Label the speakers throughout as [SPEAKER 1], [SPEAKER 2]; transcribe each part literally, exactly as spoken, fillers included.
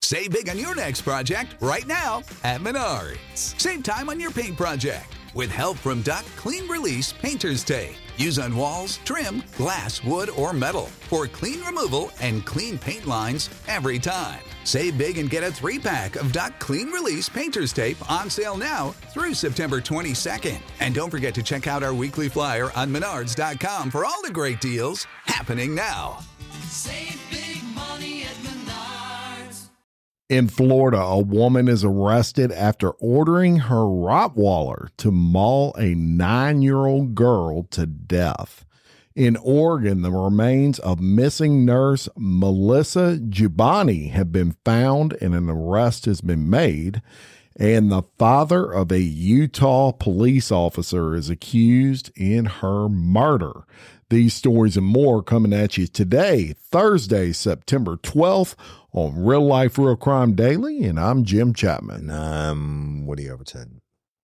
[SPEAKER 1] Save big on your next project right now at Menards. Save time on your paint project with help from Duck Clean Release Painter's Tape. Use on walls, trim, glass, wood, or metal for clean removal and clean paint lines every time. Save big and get a three-pack of Duck Clean Release Painter's Tape on sale now through September twenty-second. And don't forget to check out our weekly flyer on menards dot com for all the great deals happening now.
[SPEAKER 2] Save big money at Menards.
[SPEAKER 3] In Florida, a woman is arrested after ordering her Rottweiler to maul a nine-year-old girl to death. In Oregon, the remains of missing nurse Melissa Giovanni have been found and an arrest has been made. And the father of a Utah police officer is accused in her murder. These stories and more coming at you today, Thursday, September twelfth, on Real Life Real Crime Daily, and I'm Jim Chapman.
[SPEAKER 4] And I'm Woody Overton.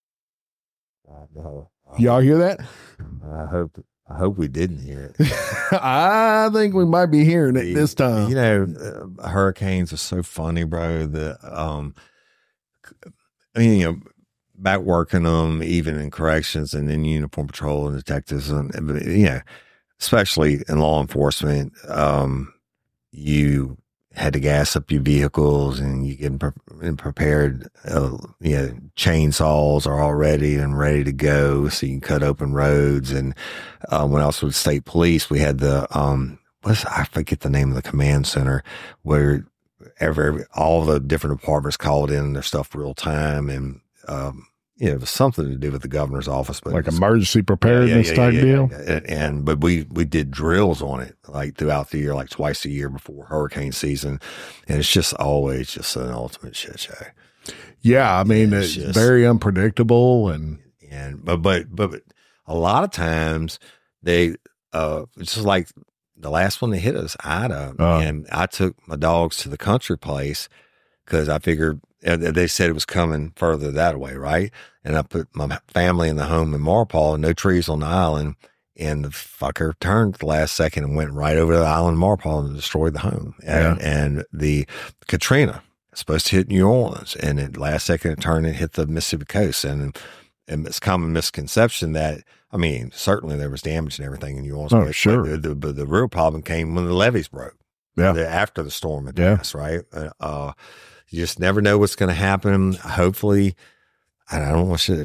[SPEAKER 4] Uh, no,
[SPEAKER 3] Y'all hear that?
[SPEAKER 4] I hope I hope we didn't hear it.
[SPEAKER 3] I think we might be hearing it this time.
[SPEAKER 4] You know, uh, hurricanes are so funny, bro. The um, I mean, you know, back working them, even in corrections and in uniform patrol and detectives, and you know, especially in law enforcement, um, you had to gas up your vehicles and you get pre- prepared, uh, you know, chainsaws are all ready and ready to go so you can cut open roads. And uh, when I was with state police, we had the, um, what's, I forget the name of the command center where every, every all the different departments called in their stuff real time. And, um, you know, it was something to do with the governor's office, but
[SPEAKER 3] like emergency preparedness
[SPEAKER 4] yeah, yeah,
[SPEAKER 3] type
[SPEAKER 4] yeah,
[SPEAKER 3] deal.
[SPEAKER 4] Yeah, yeah. And, and but we we did drills on it like throughout the year, like twice a year before hurricane season, and it's just always just an ultimate shit show.
[SPEAKER 3] Yeah, I mean,
[SPEAKER 4] Yeah,
[SPEAKER 3] it's,
[SPEAKER 4] it's just,
[SPEAKER 3] very unpredictable, and
[SPEAKER 4] and but but but a lot of times they uh it's just like the last one that hit us, Ida,
[SPEAKER 3] uh,
[SPEAKER 4] and I took my dogs to the country place because I figured. They said it was coming further that way, right? And I put my family in the home in Marpole, no trees on the island, and the fucker turned at the last second and went right over the island of Marpole and destroyed the home. And,
[SPEAKER 3] yeah.
[SPEAKER 4] and the Katrina was supposed to hit New Orleans, and at the last second it turned and hit the Mississippi coast. And, and it's common misconception that, I mean, certainly there was damage and everything in New Orleans.
[SPEAKER 3] Oh,
[SPEAKER 4] but
[SPEAKER 3] sure.
[SPEAKER 4] The, the, but the real problem came when the levees broke.
[SPEAKER 3] Yeah.
[SPEAKER 4] The, after the storm had
[SPEAKER 3] Yeah.
[SPEAKER 4] passed, right? Uh, You just never know what's going to happen. Hopefully, I don't want to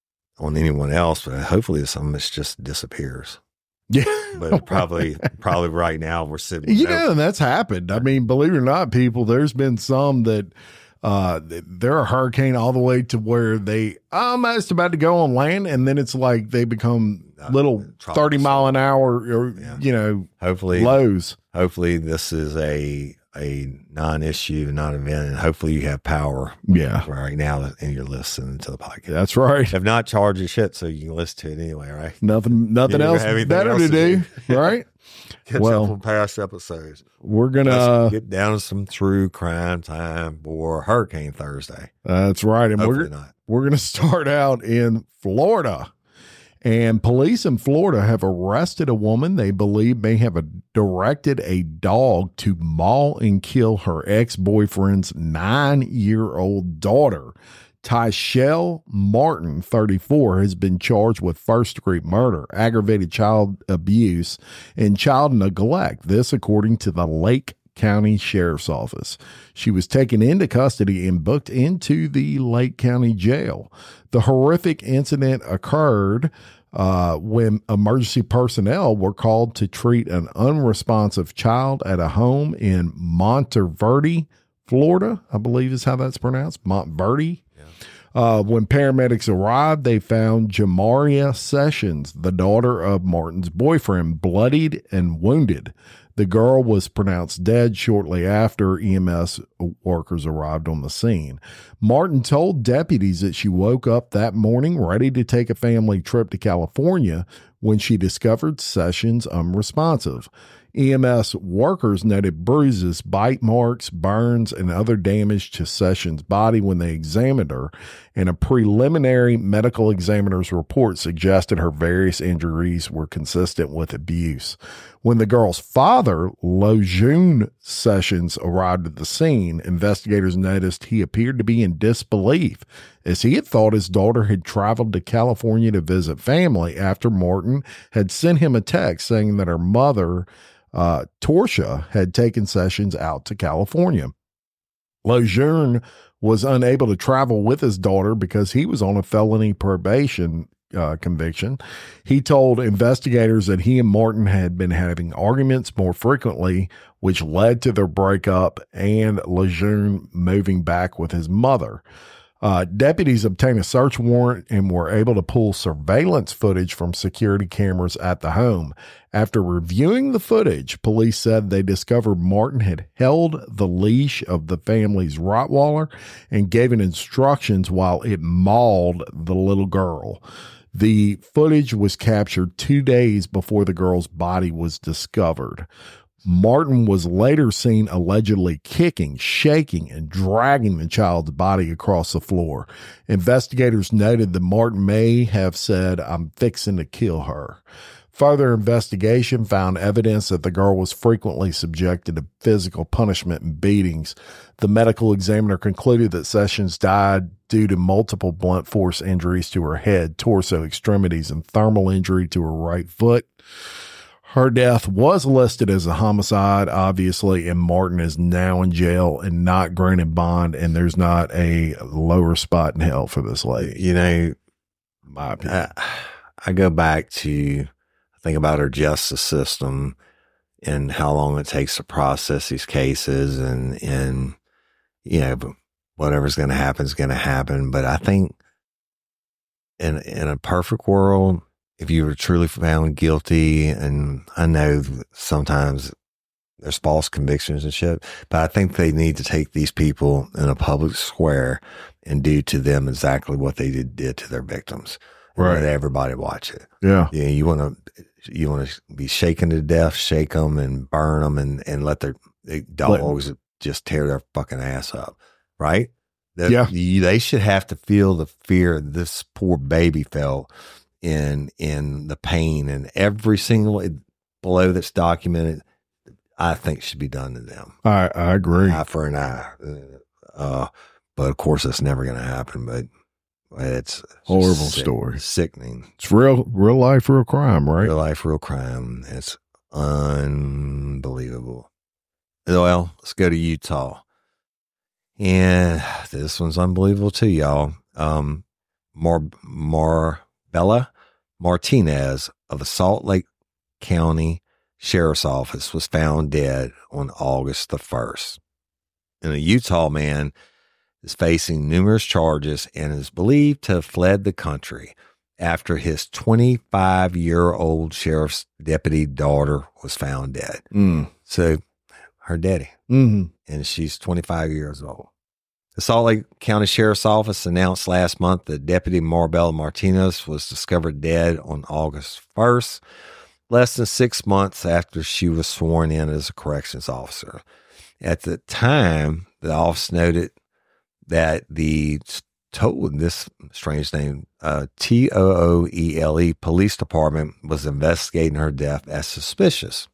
[SPEAKER 4] on anyone else, but hopefully some of this just disappears.
[SPEAKER 3] Yeah.
[SPEAKER 4] But probably, probably right now we're sitting.
[SPEAKER 3] Yeah, and that's happened. I mean, believe it or not, people, there's been some that uh, they're a hurricane all the way to where they almost about to go on land, and then it's like they become little
[SPEAKER 4] uh,
[SPEAKER 3] thirty mile an hour, or
[SPEAKER 4] yeah.
[SPEAKER 3] you know,
[SPEAKER 4] hopefully
[SPEAKER 3] lows.
[SPEAKER 4] Hopefully, this is a a non-issue, non-event, and hopefully you have power.
[SPEAKER 3] Yeah,
[SPEAKER 4] right now, and you're listening to the podcast.
[SPEAKER 3] That's right.
[SPEAKER 4] If not, charge your shit so you can listen to it anyway, right?
[SPEAKER 3] Nothing, nothing
[SPEAKER 4] You
[SPEAKER 3] else
[SPEAKER 4] have anything
[SPEAKER 3] better
[SPEAKER 4] else
[SPEAKER 3] to
[SPEAKER 4] to
[SPEAKER 3] do,
[SPEAKER 4] do.
[SPEAKER 3] right?
[SPEAKER 4] Catch
[SPEAKER 3] Well,
[SPEAKER 4] up on past episodes.
[SPEAKER 3] We're gonna
[SPEAKER 4] Let's
[SPEAKER 3] uh,
[SPEAKER 4] get down to some true crime time for Hurricane Thursday.
[SPEAKER 3] That's right, and
[SPEAKER 4] Hopefully
[SPEAKER 3] we're
[SPEAKER 4] not.
[SPEAKER 3] we're gonna start out in Florida. And police in Florida have arrested a woman they believe may have a, directed a dog to maul and kill her ex-boyfriend's nine-year-old daughter. Tyshell Martin, thirty-four, has been charged with first-degree murder, aggravated child abuse, and child neglect. This, according to the Lake County Sheriff's Office. She was taken into custody and booked into the Lake County Jail. The horrific incident occurred uh, when emergency personnel were called to treat an unresponsive child at a home in Monteverde, Florida, I believe is how that's pronounced, Monteverde. Uh, when paramedics arrived, they found Jamaria Sessions, the daughter of Martin's boyfriend, bloodied and wounded. The girl was pronounced dead shortly after E M S workers arrived on the scene. Martin told deputies that she woke up that morning ready to take a family trip to California when she discovered Sessions unresponsive. E M S workers noted bruises, bite marks, burns, and other damage to Sessions' body when they examined her, and a preliminary medical examiner's report suggested her various injuries were consistent with abuse. When the girl's father, Lejeune Sessions, arrived at the scene, investigators noticed he appeared to be in disbelief, as he had thought his daughter had traveled to California to visit family after Martin had sent him a text saying that her mother, uh, Torcia, had taken Sessions out to California. Lejeune was unable to travel with his daughter because he was on a felony probation Uh, conviction. He told investigators that he and Martin had been having arguments more frequently, which led to their breakup and Lejeune moving back with his mother. Uh, deputies obtained a search warrant and were able to pull surveillance footage from security cameras at the home. After reviewing the footage, police said they discovered Martin had held the leash of the family's Rottweiler and gave it instructions while it mauled the little girl. The footage was captured two days before the girl's body was discovered. Martin was later seen allegedly kicking, shaking, and dragging the child's body across the floor. Investigators noted that Martin may have said, "I'm fixing to kill her." Further investigation found evidence that the girl was frequently subjected to physical punishment and beatings. The medical examiner concluded that Sessions died due to multiple blunt force injuries to her head, torso, extremities, and thermal injury to her right foot. Her death was listed as a homicide, obviously, and Martin is now in jail and not granted bond, and there's not a lower spot in hell for this lady.
[SPEAKER 4] You know,
[SPEAKER 3] My opinion.
[SPEAKER 4] I, I go back to think about our justice system and how long it takes to process these cases, and, and, you know, whatever's going to happen is going to happen. But I think in, in a perfect world, if you were truly found guilty, and I know sometimes there's false convictions and shit, but I think they need to take these people in a public square and do to them exactly what they did, did to their victims.
[SPEAKER 3] Right.
[SPEAKER 4] Let everybody watch it.
[SPEAKER 3] Yeah.
[SPEAKER 4] Yeah. You want to, you want to be shaken to death, shake them and burn them, and, and let their they dogs let, just tear their fucking ass up. Right. That,
[SPEAKER 3] yeah.
[SPEAKER 4] You, they should have to feel the fear this poor baby felt in, in the pain, and every single blow that's documented, I think should be done to them.
[SPEAKER 3] I, I agree.
[SPEAKER 4] Eye for an eye. Uh, but of course that's never going to happen, but it's
[SPEAKER 3] horrible
[SPEAKER 4] sick,
[SPEAKER 3] story.
[SPEAKER 4] Sickening.
[SPEAKER 3] It's real, real life, real crime, right?
[SPEAKER 4] Real life, real crime. It's unbelievable. Well, let's go to Utah. And this one's unbelievable too, y'all. Um, Mar, Marbella Martinez of the Salt Lake County Sheriff's Office was found dead on August the first. And a Utah man is facing numerous charges and is believed to have fled the country after his twenty-five-year-old sheriff's deputy daughter was found dead.
[SPEAKER 3] Mm.
[SPEAKER 4] So her daddy,
[SPEAKER 3] mm-hmm.
[SPEAKER 4] and she's twenty-five years old. The Salt Lake County Sheriff's Office announced last month that Deputy Marbella Martinez was discovered dead on August first, less than six months after she was sworn in as a corrections officer. At the time, the office noted that the told this strange name, uh, T O O E L E Police Department was investigating her death as suspicious.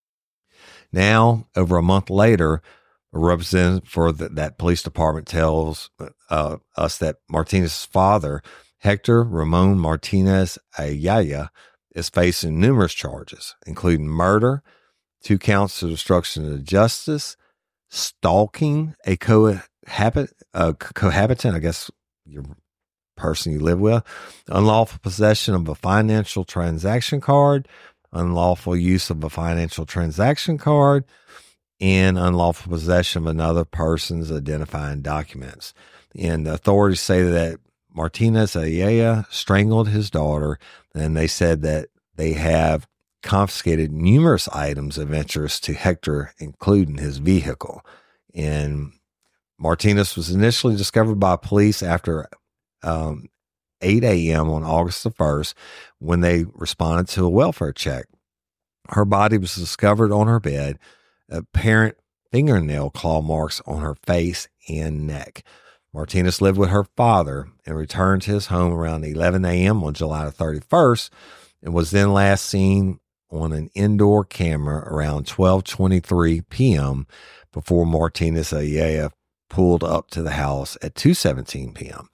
[SPEAKER 4] Now, over a month later, a representative for the, that police department tells uh, us that Martinez's father, Hector Ramon Martinez Ayala, is facing numerous charges, including murder, two counts of obstruction of justice, stalking a cohabit, uh, cohabitant, I guess your person you live with, unlawful possession of a financial transaction card, unlawful use of a financial transaction card, and unlawful possession of another person's identifying documents. And the authorities say that Martinez Ayala strangled his daughter, and they said that they have confiscated numerous items of interest to Hector, including his vehicle. And Martinez was initially discovered by police after um, eight a.m. on August the first when they responded to a welfare check. Her body was discovered on her bed, apparent fingernail claw marks on her face and neck. Martinez lived with her father and returned to his home around eleven a.m. on July thirty-first and was then last seen on an indoor camera around twelve twenty-three p.m. before Martinez Ayala pulled up to the house at two seventeen p.m.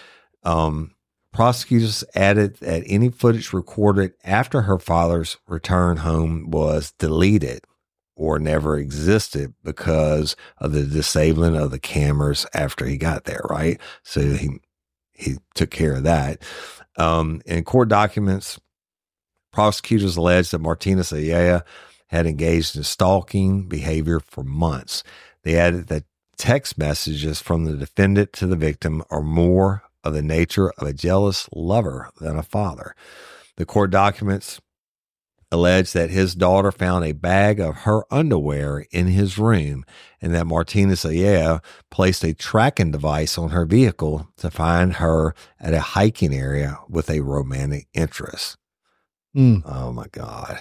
[SPEAKER 4] Um, prosecutors added that any footage recorded after her father's return home was deleted or never existed because of the disabling of the cameras after he got there, right? So he he took care of that. Um, in court documents, prosecutors alleged that Martinez Ayala had engaged in stalking behavior for months. They added that text messages from the defendant to the victim are more of the nature of a jealous lover than a father. The court documents alleged that his daughter found a bag of her underwear in his room and that Martinez Ayala placed a tracking device on her vehicle to find her at a hiking area with a romantic interest.
[SPEAKER 3] Mm.
[SPEAKER 4] Oh my God.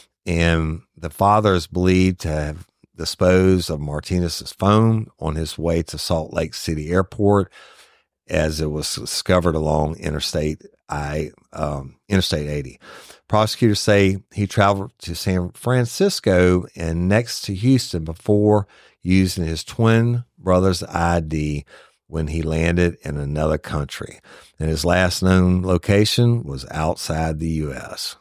[SPEAKER 4] And the father is believed to have disposed of Martinez's phone on his way to Salt Lake City Airport as it was discovered along Interstate I, um, Interstate eighty. Prosecutors say he traveled to San Francisco and next to Houston before using his twin brother's I D when he landed in another country. And his last known location was outside the U S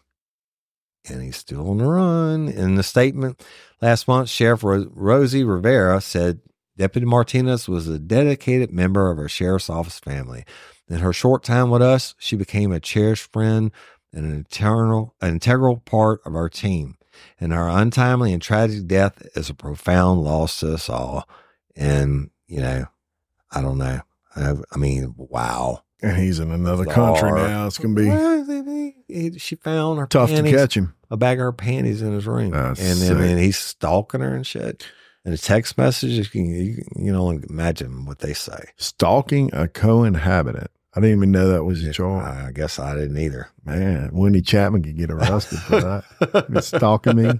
[SPEAKER 4] And he's still on the run. In the statement last month, Sheriff Ro- Rosie Rivera said Deputy Martinez was a dedicated member of our sheriff's office family. In her short time with us, she became a cherished friend and an eternal, an integral part of our team. And her untimely and tragic death is a profound loss to us all. And, you know, I don't know. I, I mean, wow.
[SPEAKER 3] And he's in another
[SPEAKER 4] Bizarre.
[SPEAKER 3] country now. It's going to
[SPEAKER 4] be. She found her
[SPEAKER 3] tough
[SPEAKER 4] panties,
[SPEAKER 3] to catch him.
[SPEAKER 4] a bag of her panties in his room.
[SPEAKER 3] That's
[SPEAKER 4] and then,
[SPEAKER 3] sick.
[SPEAKER 4] then he's stalking her and shit. And the text messages, you can, you, you know, imagine what they say.
[SPEAKER 3] Stalking a co-inhabitant. I didn't even know that was a charge.
[SPEAKER 4] I guess I didn't either.
[SPEAKER 3] Man, Wendy Chapman could get arrested for that. Been stalking me.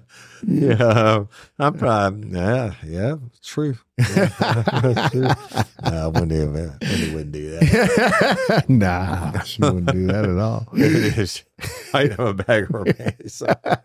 [SPEAKER 4] Yeah, I'm probably, yeah, yeah, it's true. Yeah, true. Nah, Wendy, Wendy wouldn't do that.
[SPEAKER 3] Nah, she wouldn't do that at all.
[SPEAKER 4] I have a bag of her panties.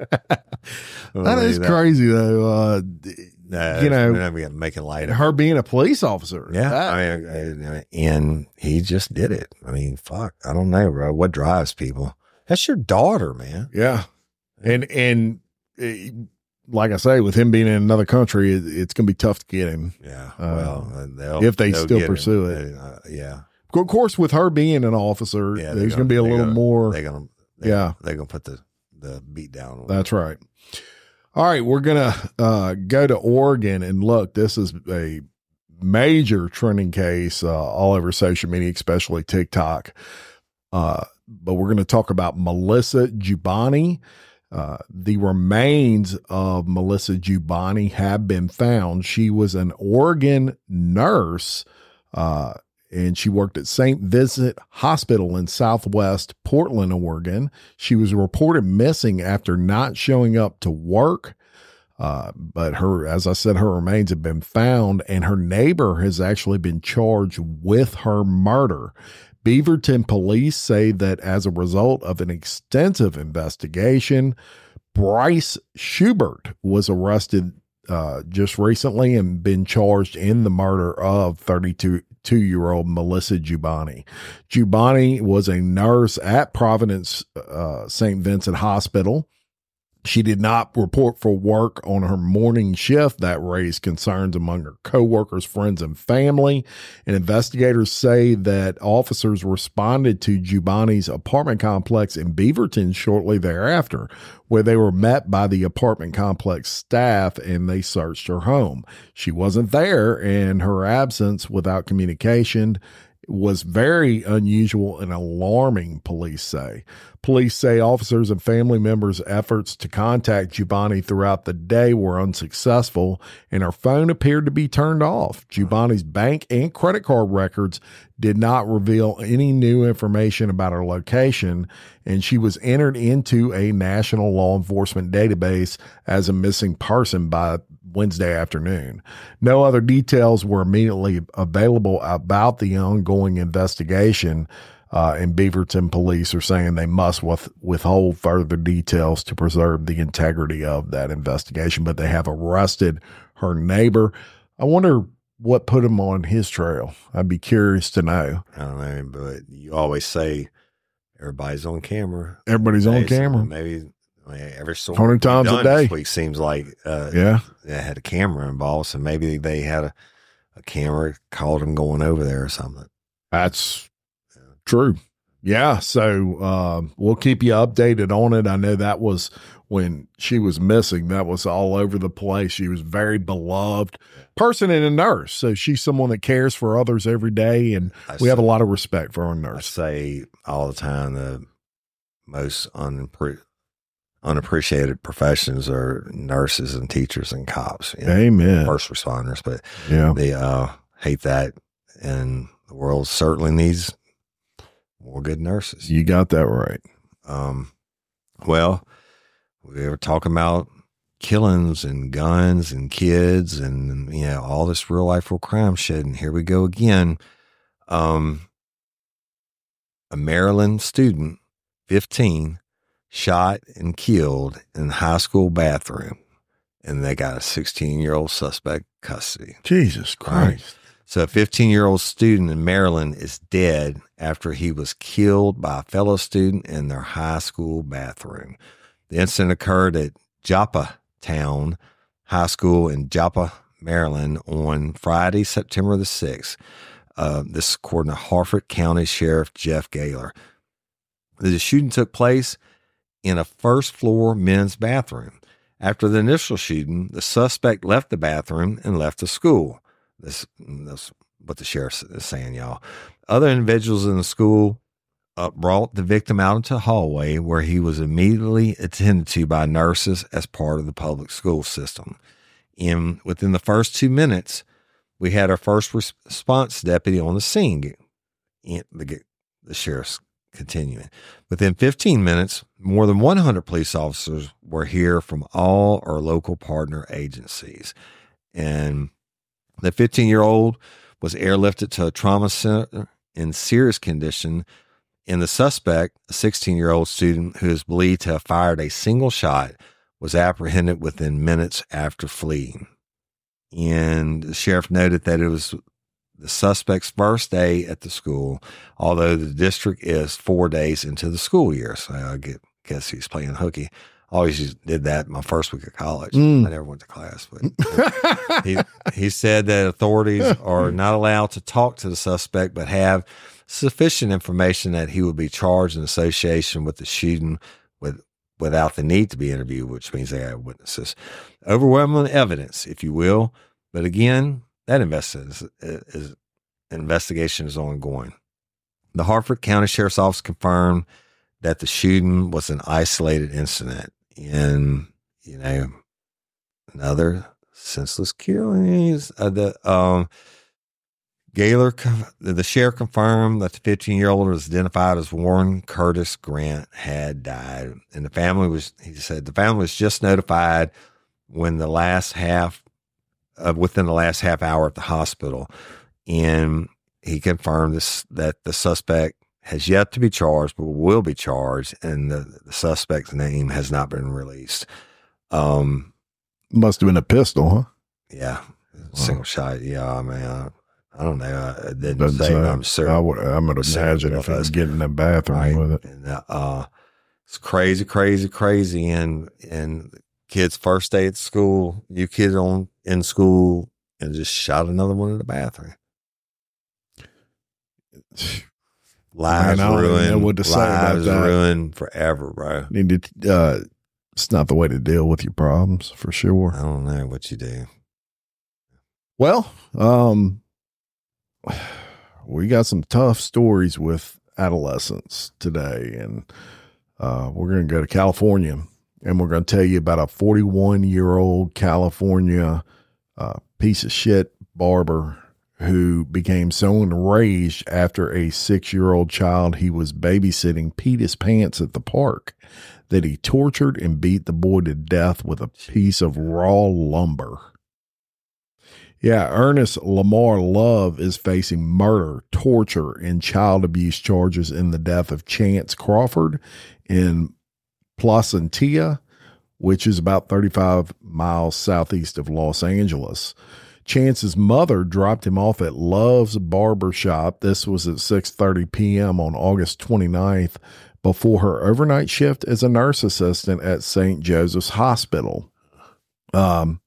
[SPEAKER 3] That is crazy, though. Uh,
[SPEAKER 4] Nah,
[SPEAKER 3] you know,
[SPEAKER 4] I'm making light of
[SPEAKER 3] her being a police officer.
[SPEAKER 4] Yeah,
[SPEAKER 3] That-
[SPEAKER 4] I mean, I- and he just did it. I mean, fuck, I don't know, bro. What drives people? That's your daughter, man.
[SPEAKER 3] yeah. And, and eh, like I say, with him being in another country, it, it's going to be tough to get him.
[SPEAKER 4] Yeah,
[SPEAKER 3] Uh,
[SPEAKER 4] well, they'll,
[SPEAKER 3] if they
[SPEAKER 4] they'll
[SPEAKER 3] still
[SPEAKER 4] get
[SPEAKER 3] pursue
[SPEAKER 4] him.
[SPEAKER 3] it.
[SPEAKER 4] Uh, yeah,
[SPEAKER 3] Of course, with her being an officer,
[SPEAKER 4] yeah.
[SPEAKER 3] there's going to be a little
[SPEAKER 4] gonna,
[SPEAKER 3] more.
[SPEAKER 4] They're gonna, they,
[SPEAKER 3] Yeah.
[SPEAKER 4] they're gonna put the the beat down. On
[SPEAKER 3] That's right. All right, we're going to uh, go to Oregon, and look, this is a major trending case uh, all over social media, especially TikTok. Uh, but we're going to talk about Melissa Jubani. Uh, the remains of Melissa Jubani have been found. She was an Oregon nurse, uh, and she worked at Saint Vincent Hospital in Southwest Portland, Oregon. She was reported missing after not showing up to work. Uh, but her, as I said, her remains have been found, and her neighbor has actually been charged with her murder. Beaverton police say that as a result of an extensive investigation, Bryce Schubert was arrested uh, just recently and been charged in the murder of thirty-two-year-old Melissa Jubani. Jubani was a nurse at Providence uh, Saint Vincent Hospital. She did not report for work on her morning shift. That raised concerns among her coworkers, friends, and family. And investigators say that officers responded to Jubani's apartment complex in Beaverton shortly thereafter, where they were met by the apartment complex staff and they searched her home. She wasn't there, and her absence without communication was very unusual and alarming, police say. Police say officers and family members' efforts to contact Giovanni throughout the day were unsuccessful, and her phone appeared to be turned off. Giovanni's bank and credit card records did not reveal any new information about her location, and she was entered into a national law enforcement database as a missing person by Wednesday afternoon. No other details were immediately available about the ongoing investigation, uh, and Beaverton police are saying they must with, withhold further details to preserve the integrity of that investigation, but they have arrested her neighbor. I wonder what put him on his trail. I'd be curious to know.
[SPEAKER 4] I don't know, but you always say everybody's on camera.
[SPEAKER 3] Everybody's on
[SPEAKER 4] Maybe-
[SPEAKER 3] camera.
[SPEAKER 4] Maybe I mean, every story
[SPEAKER 3] one hundred
[SPEAKER 4] we've
[SPEAKER 3] times a
[SPEAKER 4] done
[SPEAKER 3] day.
[SPEAKER 4] this week seems like uh,
[SPEAKER 3] Yeah.
[SPEAKER 4] they had a camera involved, so maybe they had a, a camera caught them going over there or something.
[SPEAKER 3] That's true. Yeah. So um, we'll keep you updated on it. I know that was when she was missing. That was all over the place. She was very beloved person and a nurse. So she's someone that cares for others every day. And
[SPEAKER 4] I
[SPEAKER 3] we have a
[SPEAKER 4] say-
[SPEAKER 3] lot of respect for our
[SPEAKER 4] I
[SPEAKER 3] nurse.
[SPEAKER 4] say all the time the most unappre- unappreciated professions are nurses and teachers and cops. You know,
[SPEAKER 3] Amen.
[SPEAKER 4] first responders, but
[SPEAKER 3] Yeah.
[SPEAKER 4] they uh, hate that, and the world certainly needs more good nurses.
[SPEAKER 3] You got that right.
[SPEAKER 4] Um, well, we were talking about killings and guns and kids and, you know, all this real life, real crime shit. And here we go again. Um, a Maryland student, fifteen, shot and killed in the high school bathroom, and they got a sixteen year old suspect in custody.
[SPEAKER 3] Jesus Christ.
[SPEAKER 4] So a fifteen year old student in Maryland is dead after he was killed by a fellow student in their high school bathroom. The incident occurred at Joppa Town High School in Joppa, Maryland on Friday, September the sixth. Uh, this according to Harford County Sheriff Jeff Gaylor. The shooting took place in a first floor men's bathroom. After the initial shooting, the suspect left the bathroom and left the school. This, that's what the sheriff is saying, y'all. Other individuals in the school uh, brought the victim out into a hallway where he was immediately attended to by nurses as part of the public school system. In within the first two minutes, we had our first response deputy on the scene. In the, the sheriff's continuing. Within fifteen minutes, more than one hundred police officers were here from all our local partner agencies. And the fifteen-year-old was airlifted to a trauma center in serious condition, and the suspect, a sixteen-year-old student who is believed to have fired a single shot, was apprehended within minutes after fleeing. And the sheriff noted that it was the suspect's first day at the school, although the district is four days into the school year. So I get, guess he's playing hooky. I always did that my first week of college.
[SPEAKER 3] Mm.
[SPEAKER 4] I never went to class, but he, he said that authorities are not allowed to talk to the suspect, but have sufficient information that he would be charged in association with the shooting with, without the need to be interviewed, which means they have witnesses. Overwhelming evidence, if you will. But again, that investigation is, is, investigation is ongoing. The Harford County Sheriff's Office confirmed that the shooting was an isolated incident. And, you know, another senseless killings. Uh, the um, Gaylor, the sheriff confirmed that the fifteen-year-old was identified as Warren Curtis Grant had died. And the family was, he said, the family was just notified when the last half, uh, within the last half hour at the hospital. And he confirmed this, that the suspect has yet to be charged, but will be charged, and the, the suspect's name has not been released. Um,
[SPEAKER 3] Must have been a pistol, huh?
[SPEAKER 4] yeah, single shot. Yeah, I mean, I, I don't know. I didn't
[SPEAKER 3] Doesn't
[SPEAKER 4] say,
[SPEAKER 3] say.
[SPEAKER 4] but I'm certain.
[SPEAKER 3] I would, I'm going to
[SPEAKER 4] certain
[SPEAKER 3] imagine
[SPEAKER 4] it
[SPEAKER 3] if he was
[SPEAKER 4] was.
[SPEAKER 3] getting in the bathroom
[SPEAKER 4] Right.
[SPEAKER 3] with it.
[SPEAKER 4] And, uh, uh, it's crazy, crazy, crazy. And, and kids' first day at school, you kids on in school, and just shot another one in the bathroom. Lives
[SPEAKER 3] Man, I don't even
[SPEAKER 4] ruined.
[SPEAKER 3] know what to say about
[SPEAKER 4] lives
[SPEAKER 3] that.
[SPEAKER 4] ruined forever, bro.
[SPEAKER 3] Need to, uh, it's not the way to deal with your problems for sure.
[SPEAKER 4] I don't know what you do.
[SPEAKER 3] Well, um, we got some tough stories with adolescents today, and uh, we're going to go to California, and we're going to tell you about a forty-one-year-old California uh, piece of shit barber who became so enraged after a six-year-old child he was babysitting peed his pants at the park that he tortured and beat the boy to death with a piece of raw lumber. Yeah, Ernest Lamar Love is facing murder, torture, and child abuse charges in the death of Chance Crawford in Placentia, which is about thirty-five miles southeast of Los Angeles. Chance's mother dropped him off at Love's Barbershop. This was at six thirty p.m. on August twenty-ninth before her overnight shift as a nurse assistant at Saint Joseph's Hospital. Um,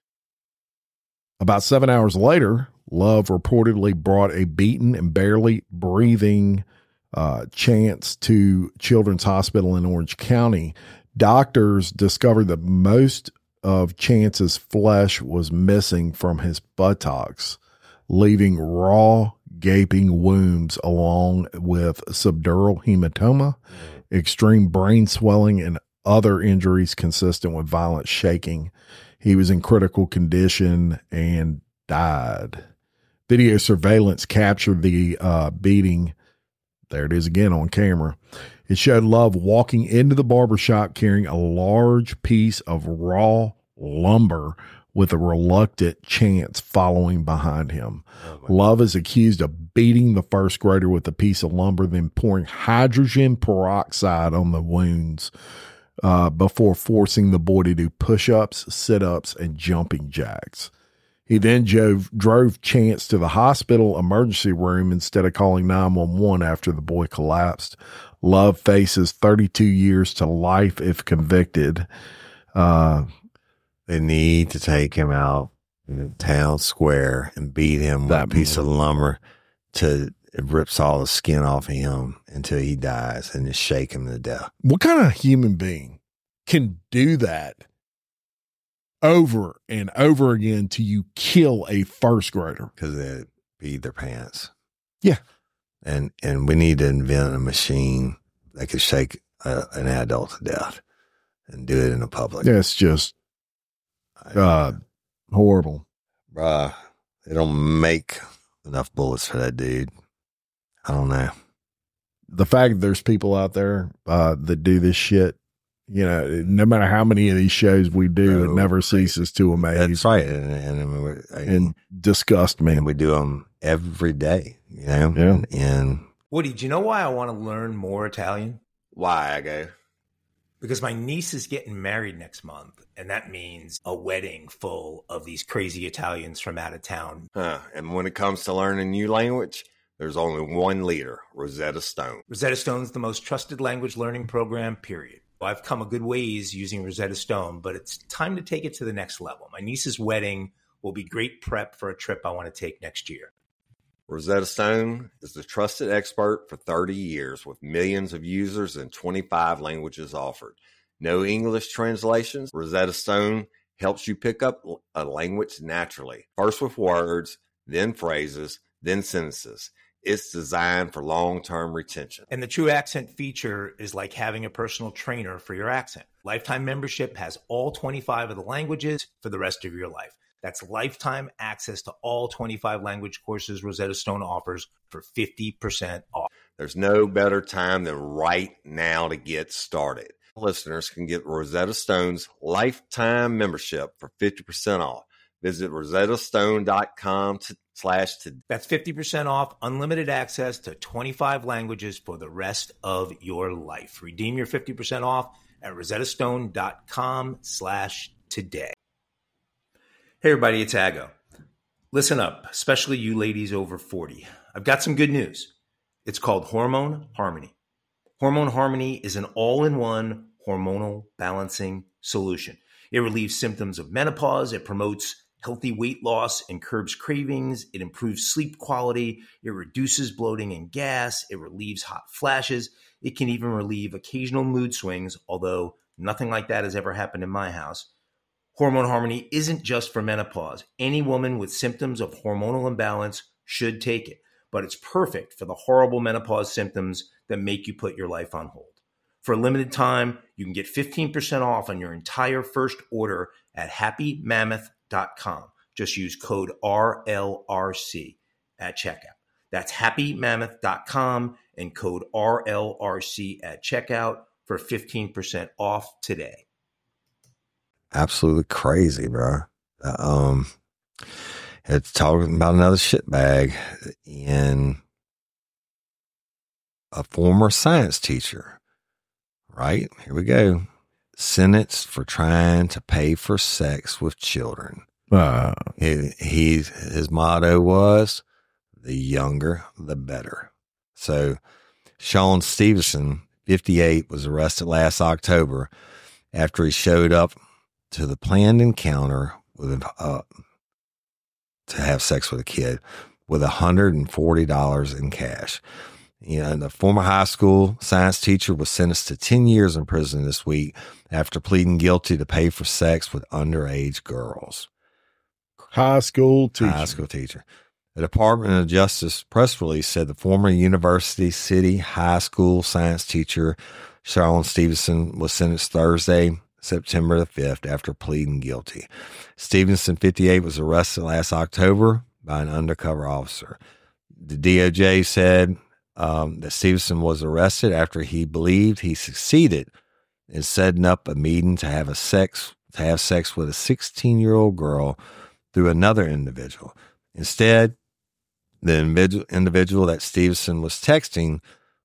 [SPEAKER 3] about seven hours later, Love reportedly brought a beaten and barely breathing uh, Chance to Children's Hospital in Orange County. Doctors discovered that most of Chance's flesh was missing from his buttocks, leaving raw, gaping wounds along with subdural hematoma, extreme brain swelling, and other injuries consistent with violent shaking. He was in critical condition and died. Video surveillance captured the uh, beating. There it is again on camera. It showed Love walking into the barbershop carrying a large piece of raw lumber with a reluctant Chance following behind him. Oh, Love is accused of beating the first grader with a piece of lumber, then pouring hydrogen peroxide on the wounds uh, before forcing the boy to do push-ups, sit-ups, and jumping jacks. He then drove, drove Chance to the hospital emergency room instead of calling nine one one after the boy collapsed. Love faces thirty-two years to life if convicted. Uh,
[SPEAKER 4] they need to take him out in the town square and beat him with a piece of lumber till it rips all the skin off of him until he dies, and just shake him to death.
[SPEAKER 3] What kind of human being can do that over and over again till you kill a first grader?
[SPEAKER 4] Because they peed their pants.
[SPEAKER 3] Yeah.
[SPEAKER 4] And and we need to invent a machine that could shake a, an adult to death and do it in the public.
[SPEAKER 3] Yeah, it's just uh, horrible.
[SPEAKER 4] Bruh, they don't make enough bullets for that dude. I don't know.
[SPEAKER 3] The fact that there's people out there uh, that do this shit, you know, no matter how many of these shows we do, no, it never ceases to amaze.
[SPEAKER 4] That's right. And, and, and,
[SPEAKER 3] and disgust me.
[SPEAKER 4] And we do them every day, you know?
[SPEAKER 3] Yeah.
[SPEAKER 4] And, and
[SPEAKER 5] Woody, do you know why I want to learn more Italian?
[SPEAKER 4] Why, I go?
[SPEAKER 5] Because my niece is getting married next month, and that means a wedding full of these crazy Italians from out of town.
[SPEAKER 4] Huh. And when it comes to learning a new language, there's only one leader, Rosetta Stone.
[SPEAKER 5] Rosetta Stone's the most trusted language learning program, period. Well, I've come a good ways using Rosetta Stone, but it's time to take it to the next level. My niece's wedding will be great prep for a trip I want to take next year.
[SPEAKER 4] Rosetta Stone is the trusted expert for thirty years with millions of users and twenty-five languages offered. No English translations. Rosetta Stone helps you pick up a language naturally. First with words, then phrases, then sentences. It's designed for long-term retention.
[SPEAKER 5] And the True Accent feature is like having a personal trainer for your accent. Lifetime membership has all twenty-five of the languages for the rest of your life. That's lifetime access to all twenty-five language courses Rosetta Stone offers for fifty percent off.
[SPEAKER 4] There's no better time than right now to get started. Listeners can get Rosetta Stone's lifetime membership for fifty percent off. Visit rosetta stone dot com to, slash to.
[SPEAKER 5] That's fifty percent off, unlimited access to twenty-five languages for the rest of your life. Redeem your fifty percent off at rosetta stone dot com slash today. Hey everybody, it's Ago. Listen up, especially you ladies over forty. I've got some good news. It's called Hormone Harmony. Hormone Harmony is an all-in-one hormonal balancing solution. It relieves symptoms of menopause. It promotes healthy weight loss and curbs cravings. It improves sleep quality. It reduces bloating and gas. It relieves hot flashes. It can even relieve occasional mood swings, although nothing like that has ever happened in my house. Hormone Harmony isn't just for menopause. Any woman with symptoms of hormonal imbalance should take it. but it's perfect for the horrible menopause symptoms that make you put your life on hold. For a limited time, you can get fifteen percent off on your entire first order at happy mammoth dot com. Just use code R L R C at checkout. That's happy mammoth dot com and code R L R C at checkout for fifteen percent off today.
[SPEAKER 4] Absolutely crazy, bro. Uh, um, it's talking about another shitbag in a former science teacher, right? Here we go. Sentenced for trying to pay for sex with children.
[SPEAKER 3] Uh,
[SPEAKER 4] He, he his motto was, the younger, the better. So Sean Stevenson, fifty-eight, was arrested last October after he showed up to the planned encounter with uh, to have sex with a kid with one hundred forty dollars in cash. You know, the former high school science teacher was sentenced to ten years in prison this week after pleading guilty to pay for sex with underage girls.
[SPEAKER 3] high school teacher.
[SPEAKER 4] High school teacher. The Department of Justice press release said the former University City High School science teacher, Sean Stevenson, was sentenced Thursday, September the fifth, after pleading guilty. Stevenson, fifty-eight, was arrested last October by an undercover officer. The D O J said um, that Stevenson was arrested after he believed he succeeded in setting up a meeting to have a sex to have sex with a sixteen-year-old girl through another individual. Instead, the individual, individual that Stevenson was texting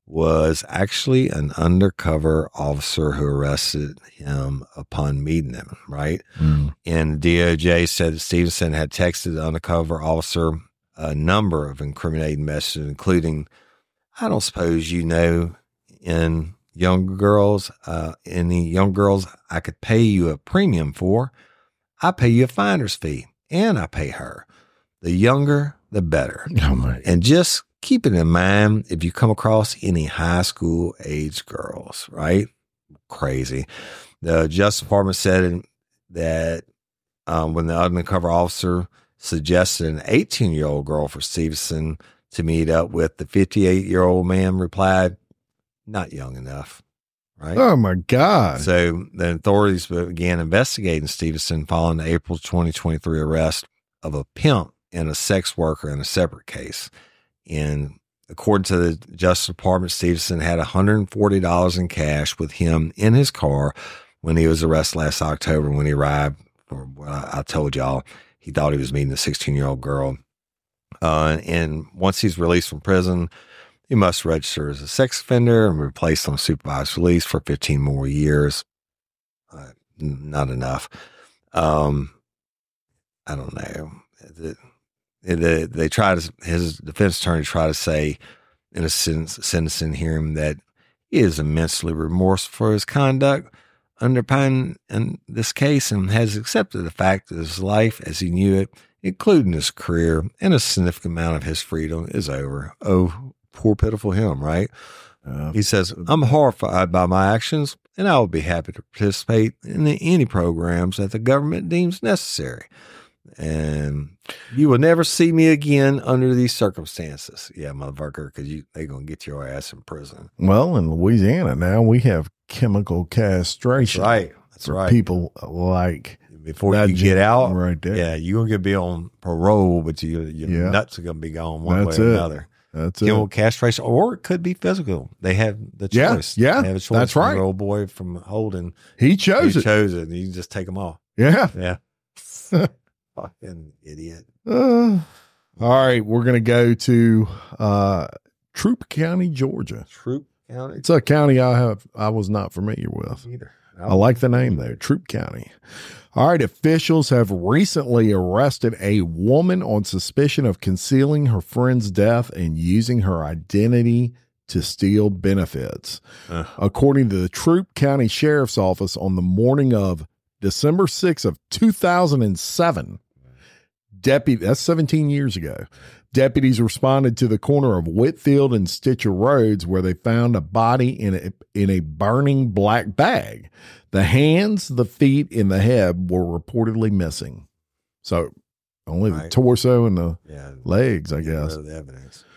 [SPEAKER 4] was actually an undercover officer who arrested him upon meeting him, right?
[SPEAKER 3] Mm.
[SPEAKER 4] And the D O J said that Stevenson had texted the undercover officer a number of incriminating messages, including, I don't suppose you know, in younger girls, uh, any young girls I could pay you a premium for, I pay you a finder's fee, and I pay her. The younger, the better.
[SPEAKER 3] Oh my.
[SPEAKER 4] And just keep it in mind if you come across any high school age girls, right? Crazy. The Justice Department said that um, when the undercover officer suggested an eighteen-year-old girl for Stevenson to meet up with, the fifty-eight-year-old man replied, not young enough, right?
[SPEAKER 3] Oh my God.
[SPEAKER 4] So the authorities began investigating Stevenson following the April twenty twenty-three arrest of a pimp and a sex worker in a separate case. And according to the Justice Department, Stevenson had one hundred forty dollars in cash with him in his car when he was arrested last October. When he arrived, for what I told y'all, he thought he was meeting a sixteen-year-old girl. Uh, and once he's released from prison, he must register as a sex offender and be placed on supervised release for fifteen more years. Uh, not enough. Um, I don't know. The, the, they try to, his defense attorney tried to say in a sentence, sentencing hearing that he is immensely remorseful for his conduct underpinning in this case and has accepted the fact that his life as he knew it, including his career and a significant amount of his freedom, is over. Oh, poor pitiful him, right?
[SPEAKER 3] Uh,
[SPEAKER 4] He says, I'm horrified by my actions, and I will be happy to participate in any programs that the government deems necessary. And you will never see me again under these circumstances. Yeah, motherfucker, because you they're going to get your ass in prison.
[SPEAKER 3] well, in Louisiana now we have chemical castration.
[SPEAKER 4] That's right. That's
[SPEAKER 3] for
[SPEAKER 4] right.
[SPEAKER 3] people like
[SPEAKER 4] Before
[SPEAKER 3] that
[SPEAKER 4] you get out,
[SPEAKER 3] right there.
[SPEAKER 4] yeah, you're going to be on parole, but you, your
[SPEAKER 3] Yeah.
[SPEAKER 4] nuts are going to be gone one
[SPEAKER 3] That's
[SPEAKER 4] way or
[SPEAKER 3] it.
[SPEAKER 4] another.
[SPEAKER 3] That's
[SPEAKER 4] Chemical
[SPEAKER 3] it.
[SPEAKER 4] castration, or it could be physical. They have the
[SPEAKER 3] Yeah,
[SPEAKER 4] choice.
[SPEAKER 3] yeah,
[SPEAKER 4] they have a choice.
[SPEAKER 3] that's right.
[SPEAKER 4] Your old boy from Holden,
[SPEAKER 3] He chose
[SPEAKER 4] he
[SPEAKER 3] it.
[SPEAKER 4] chose it, and you can just take them off.
[SPEAKER 3] Yeah.
[SPEAKER 4] Yeah. Fucking idiot.
[SPEAKER 3] Uh, all right, we're gonna go to uh, Troup County, Georgia.
[SPEAKER 4] Troup County.
[SPEAKER 3] It's a county I have I was not familiar with.
[SPEAKER 4] Either.
[SPEAKER 3] I like the name though, Troup County. All right, officials have recently arrested a woman on suspicion of concealing her friend's death and using her identity to steal benefits.
[SPEAKER 4] Uh.
[SPEAKER 3] According to the Troup County Sheriff's Office, on the morning of December sixth of two thousand seven, deputy that's seventeen years ago. Deputies responded to the corner of Whitfield and Stitcher Roads where they found a body in a, in a burning black bag. The hands, the feet, and the head were reportedly missing. So only the
[SPEAKER 4] Right.
[SPEAKER 3] torso and the
[SPEAKER 4] Yeah.
[SPEAKER 3] legs, I
[SPEAKER 4] Get rid
[SPEAKER 3] guess.
[SPEAKER 4] of the evidence.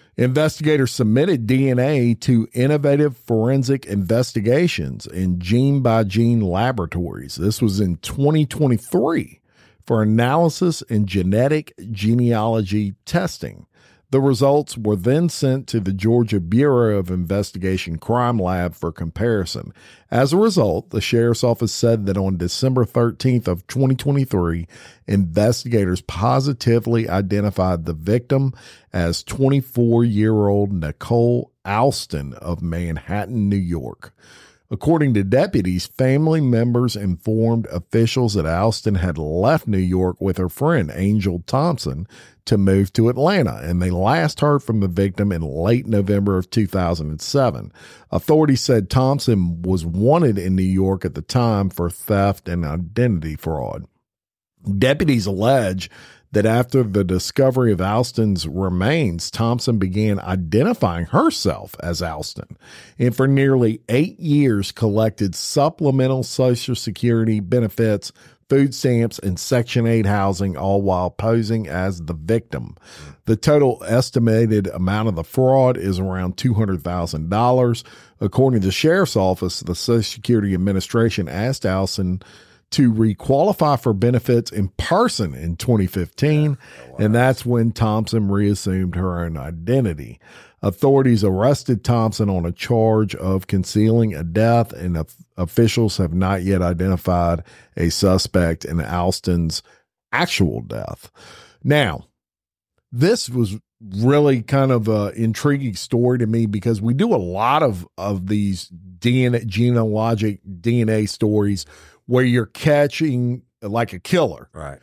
[SPEAKER 3] Investigators submitted D N A to Innovative Forensic Investigations and Gene by Gene Laboratories. This was in twenty twenty-three for analysis and genetic genealogy testing. The results were then sent to the Georgia Bureau of Investigation Crime Lab for comparison. As a result, the sheriff's office said that on December thirteenth of twenty twenty-three, investigators positively identified the victim as twenty-four-year-old Nicole Alston of Manhattan, New York. According to deputies, family members informed officials that Alston had left New York with her friend Angel Thompson to move to Atlanta, and they last heard from the victim in late November of two thousand seven. Authorities said Thompson was wanted in New York at the time for theft and identity fraud. Deputies allege that after the discovery of Alston's remains, Thompson began identifying herself as Alston, and for nearly eight years collected supplemental Social Security benefits, food stamps, and Section eight housing, all while posing as the victim. The total estimated amount of the fraud is around two hundred thousand dollars. According to the sheriff's office, the Social Security Administration asked Alston to requalify for benefits in person in twenty fifteen, oh, wow. And that's when Thompson reassumed her own identity. Authorities arrested Thompson on a charge of concealing a death, and of, officials have not yet identified a suspect in Alston's actual death. Now, this was really kind of an intriguing story to me because we do a lot of, of these D N A, genealogic D N A stories where you're catching like a killer.
[SPEAKER 4] Right.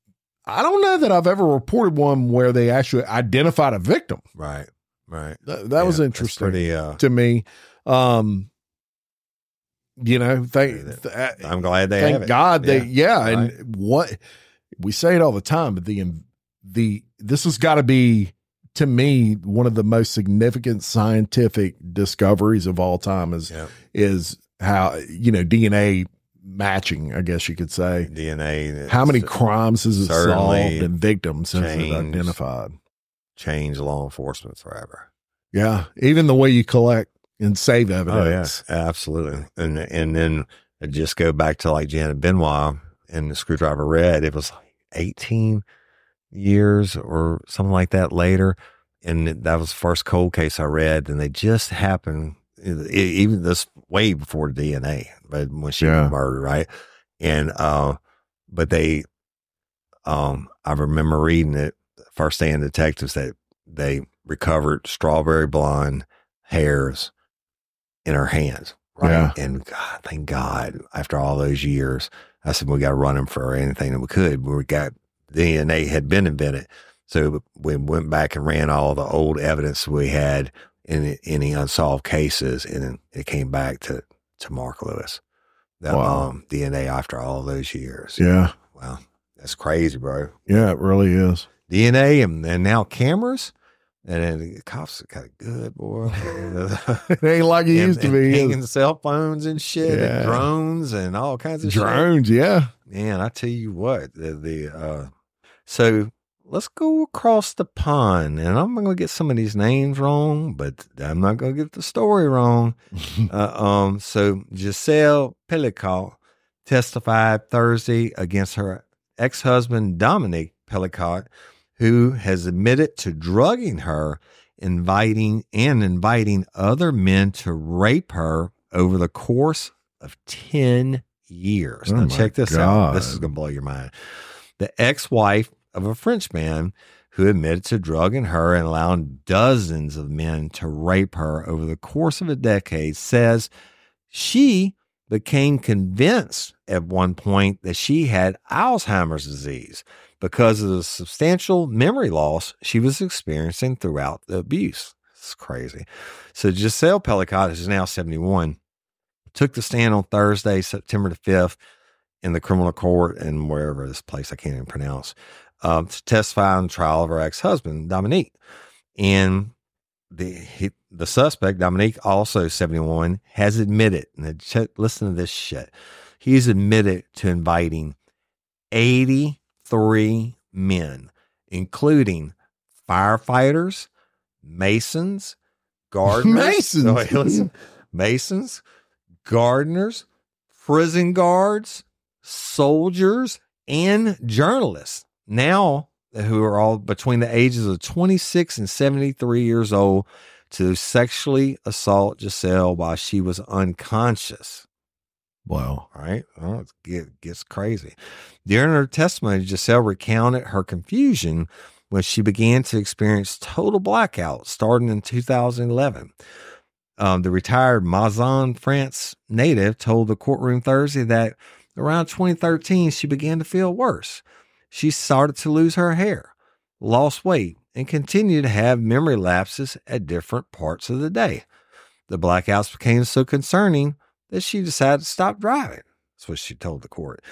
[SPEAKER 3] I don't know that I've ever reported one where they actually identified a victim.
[SPEAKER 4] Right. Right.
[SPEAKER 3] Th- that
[SPEAKER 4] yeah,
[SPEAKER 3] was interesting
[SPEAKER 4] pretty, uh,
[SPEAKER 3] to me. Um, you know, thank, th-
[SPEAKER 4] I'm glad they
[SPEAKER 3] thank
[SPEAKER 4] have it.
[SPEAKER 3] God they, yeah.
[SPEAKER 4] yeah right.
[SPEAKER 3] And what we say it all the time, but the, the, this has got to be, to me, one of the most significant scientific discoveries of all time is,
[SPEAKER 4] yeah.
[SPEAKER 3] is how, you know, D N A matching, I guess you could say.
[SPEAKER 4] D N A.
[SPEAKER 3] How many crimes has it solved
[SPEAKER 4] certainly
[SPEAKER 3] and victims has it
[SPEAKER 4] changed.
[SPEAKER 3] identified?
[SPEAKER 4] Change law enforcement forever.
[SPEAKER 3] Yeah. Even the way you collect and save evidence.
[SPEAKER 4] Oh, yeah, absolutely. And and then just go back to like Janet Benoit and the Screwdriver Red. It was like eighteen years or something like that later. And that was the first cold case I read. And they just happened, even this way before D N A, but when she
[SPEAKER 3] Yeah.
[SPEAKER 4] was murdered, right? And, uh, but they, um, I remember reading it, first day in detectives, that they recovered strawberry blonde hairs in her hands. Right.
[SPEAKER 3] Yeah.
[SPEAKER 4] And God, thank God, after all those years, I said, we got to run him for anything that we could. We got D N A had been invented. So we went back and ran all the old evidence we had in any unsolved cases. And it came back to, to Mark Lewis, the
[SPEAKER 3] Wow.
[SPEAKER 4] um, D N A after all those years.
[SPEAKER 3] Yeah.
[SPEAKER 4] Wow. That's crazy, bro.
[SPEAKER 3] Yeah, it really is.
[SPEAKER 4] D N A and, and now cameras. And then the cops are kind of good, boy.
[SPEAKER 3] It ain't like it
[SPEAKER 4] and,
[SPEAKER 3] used to
[SPEAKER 4] and
[SPEAKER 3] be.
[SPEAKER 4] hanging cell phones and shit,
[SPEAKER 3] Yeah.
[SPEAKER 4] and drones and all kinds of
[SPEAKER 3] Drones, yeah.
[SPEAKER 4] shit. Man, I tell you what, the, the uh, so let's go across the pond, and I'm going to get some of these names wrong, but I'm not going to get the story wrong. uh, um, so Giselle Pellicott testified Thursday against her ex-husband Dominique Pellicott, who has admitted to drugging her, inviting and inviting other men to rape her over the course of ten years.
[SPEAKER 3] Oh
[SPEAKER 4] now
[SPEAKER 3] my
[SPEAKER 4] check this
[SPEAKER 3] God.
[SPEAKER 4] out. This is going to blow your mind. The ex-wife of a French man who admitted to drugging her and allowing dozens of men to rape her over the course of a decade says she became convinced at one point that she had Alzheimer's disease because of the substantial memory loss she was experiencing throughout the abuse. It's crazy. So Giselle Pellicott, who's now seventy-one, took the stand on Thursday, September the fifth, in the criminal court and wherever this place I can't even pronounce, um, to testify on the trial of her ex-husband, Dominique. And the he, the suspect, Dominique, also seventy-one, has admitted, and check, listen to this shit, he's admitted to inviting eighty-three men, including firefighters, masons, gardeners.
[SPEAKER 3] Masons.
[SPEAKER 4] No, wait, listen. Masons, gardeners, prison guards, soldiers, and journalists. Now, who are all between the ages of twenty-six and seventy-three years old, to sexually assault Giselle while she was unconscious.
[SPEAKER 3] Wow.
[SPEAKER 4] All right. Well, it get, gets crazy. During her testimony, Giselle recounted her confusion when she began to experience total blackout starting in two thousand eleven. Um, the retired Mazan, France native told the courtroom Thursday that around twenty thirteen, she began to feel worse. She started to lose her hair, lost weight, and continued to have memory lapses at different parts of the day. The blackouts became so concerning that she decided to stop driving. That's what she told the court.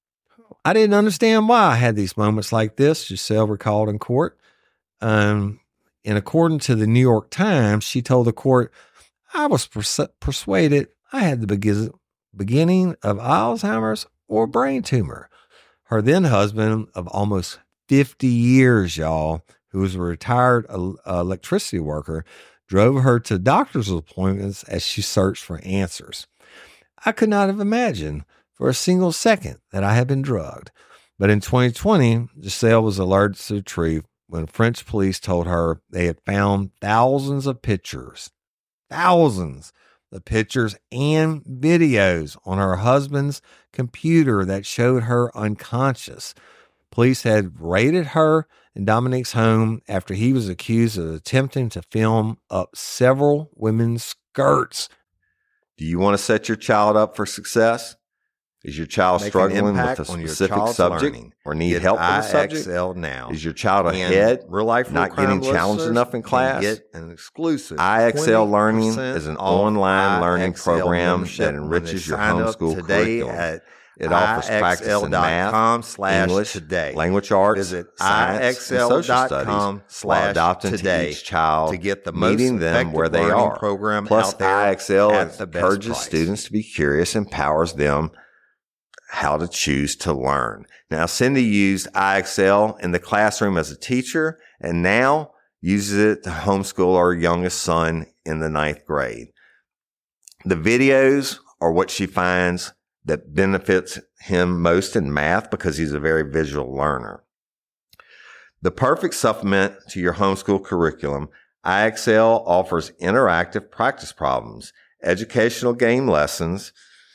[SPEAKER 4] I didn't understand why I had these moments like this, Giselle recalled in court. Um, and according to the New York Times, she told the court, I was pers- persuaded I had the begin- beginning of Alzheimer's or brain tumor. Her then husband of almost fifty years, y'all, who was a retired uh, electricity worker, drove her to doctor's appointments as she searched for answers. I could not have imagined for a single second that I had been drugged. But in twenty twenty, Giselle was alerted to the truth when French police told her they had found thousands of pictures, thousands of pictures and videos on her husband's computer that showed her unconscious. Police had raided her in Dominique's home after he was accused of attempting to film up several women's skirts.
[SPEAKER 6] Do you want to set your child up for success? Is your child
[SPEAKER 4] Make
[SPEAKER 6] struggling
[SPEAKER 4] an
[SPEAKER 6] with a
[SPEAKER 4] impact on your
[SPEAKER 6] specific
[SPEAKER 4] child's
[SPEAKER 6] subject
[SPEAKER 4] learning?
[SPEAKER 6] or need
[SPEAKER 4] Get
[SPEAKER 6] help with a
[SPEAKER 4] I
[SPEAKER 6] subject?
[SPEAKER 4] X L now.
[SPEAKER 6] Is your child
[SPEAKER 4] And
[SPEAKER 6] ahead,
[SPEAKER 4] real life,
[SPEAKER 6] not
[SPEAKER 4] real crime
[SPEAKER 6] getting challenged
[SPEAKER 4] listeners
[SPEAKER 6] enough in
[SPEAKER 4] can
[SPEAKER 6] class?
[SPEAKER 4] Get an exclusive
[SPEAKER 6] I X L Learning
[SPEAKER 4] twenty percent
[SPEAKER 6] is an
[SPEAKER 4] off
[SPEAKER 6] online learning
[SPEAKER 4] I X L
[SPEAKER 6] program
[SPEAKER 4] membership
[SPEAKER 6] that
[SPEAKER 4] when
[SPEAKER 6] enriches
[SPEAKER 4] they
[SPEAKER 6] your
[SPEAKER 4] sign up
[SPEAKER 6] homeschool
[SPEAKER 4] today
[SPEAKER 6] curriculum.
[SPEAKER 4] at
[SPEAKER 6] It offers practice in math,
[SPEAKER 4] ixl.com slash
[SPEAKER 6] English,
[SPEAKER 4] today.
[SPEAKER 6] language arts,
[SPEAKER 4] Visit
[SPEAKER 6] science, and social studies, while
[SPEAKER 4] slash
[SPEAKER 6] adopting
[SPEAKER 4] today
[SPEAKER 6] to each child,
[SPEAKER 4] to get the most
[SPEAKER 6] meeting them
[SPEAKER 4] effective
[SPEAKER 6] where they
[SPEAKER 4] learning
[SPEAKER 6] are.
[SPEAKER 4] program
[SPEAKER 6] Plus,
[SPEAKER 4] out there
[SPEAKER 6] I X L
[SPEAKER 4] at the best
[SPEAKER 6] encourages
[SPEAKER 4] price.
[SPEAKER 6] students to be curious, empowers them how to choose to learn. Now, Cindy used I X L in the classroom as a teacher and now uses it to homeschool our youngest son in the ninth grade. The videos are what she finds that benefits him most in math because he's a very visual learner. The perfect supplement to your homeschool curriculum, I X L offers interactive practice problems, educational game lessons,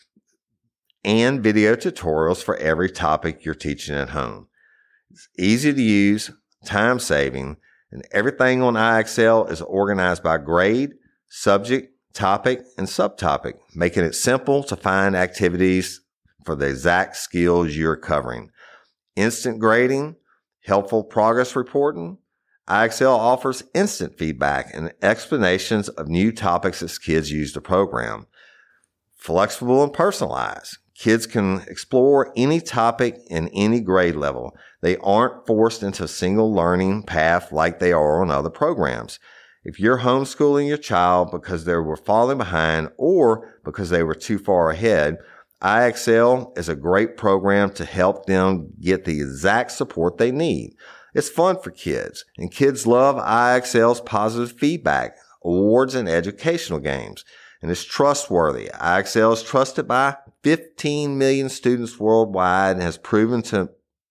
[SPEAKER 6] and video tutorials for every topic you're teaching at home. It's easy to use, time saving, and everything on I X L is organized by grade, subject, topic, and subtopic, making it simple to find activities for the exact skills you're covering. Instant grading, helpful progress reporting. I X L offers instant feedback and explanations of new topics as kids use the program. Flexible and personalized. Kids can explore any topic in any grade level. They aren't forced into a single learning path like they are on other programs. If you're homeschooling your child because they were falling behind or because they were too far ahead, I X L is a great program to help them get the exact support they need. It's fun for kids, and kids love I X L's positive feedback, awards, and educational games. And it's trustworthy. I X L is trusted by fifteen million students worldwide and has proven to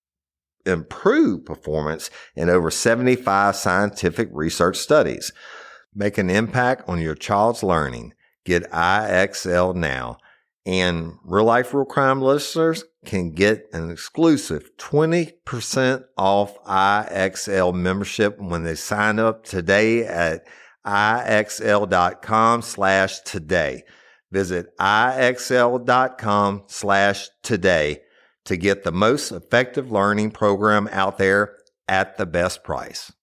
[SPEAKER 6] improve performance in over seventy-five scientific research studies. Make an impact on your child's learning. Get I X L now. And Real Life Real Crime listeners can get an exclusive twenty percent off I X L membership when they sign up today at ixl.com slash today. Visit ixl.com slash today to get the most effective learning program out there at the best price.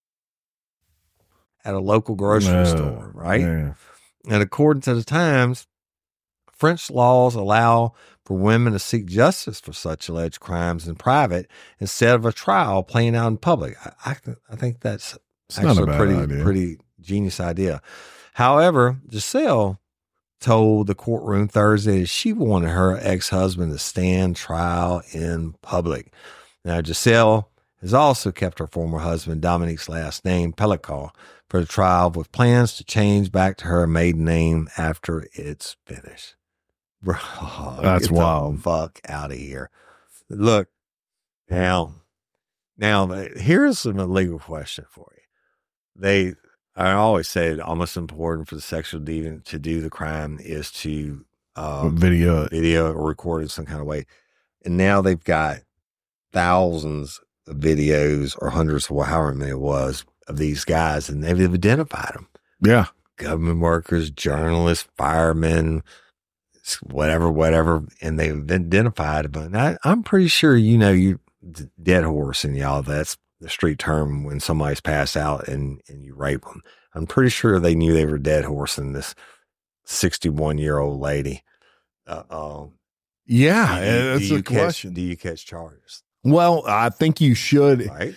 [SPEAKER 6] At a local grocery
[SPEAKER 3] No,
[SPEAKER 4] store, right?
[SPEAKER 3] yeah.
[SPEAKER 4] And according to the Times, French laws allow for women to seek justice for such alleged crimes in private instead of a trial playing out in public. I, I, I think that's
[SPEAKER 3] It's not
[SPEAKER 4] actually
[SPEAKER 3] a bad
[SPEAKER 4] pretty,
[SPEAKER 3] idea.
[SPEAKER 4] pretty genius idea. However, Giselle told the courtroom Thursday that she wanted her ex-husband to stand trial in public. Now, Giselle has also kept her former husband Dominique's last name, Pellicaud, for the trial, with plans to change back to her maiden name after it's finished. Bro,
[SPEAKER 3] That's
[SPEAKER 4] get the
[SPEAKER 3] wild.
[SPEAKER 4] Fuck out of here. Look, now, now here's a legal question for you. They, I always say it almost important for the sexual deviant to do the crime is to um,
[SPEAKER 3] Video.
[SPEAKER 4] video or record in some kind of way. And now they've got thousands of videos or hundreds of however many it was of these guys, and they've identified them.
[SPEAKER 3] Yeah.
[SPEAKER 4] Government workers, journalists, firemen, whatever, whatever, and they've identified them. And I, I'm pretty sure you know you dead horse and y'all. That's the street term when somebody's passed out and, and you rape them. I'm pretty sure they knew they were dead horse in this sixty-one year old lady. Uh, um,
[SPEAKER 3] Yeah.
[SPEAKER 4] do you-
[SPEAKER 3] That's
[SPEAKER 4] do
[SPEAKER 3] a
[SPEAKER 4] you catch-
[SPEAKER 3] question.
[SPEAKER 4] do you catch charges?
[SPEAKER 3] Well, I think you should.
[SPEAKER 4] Right.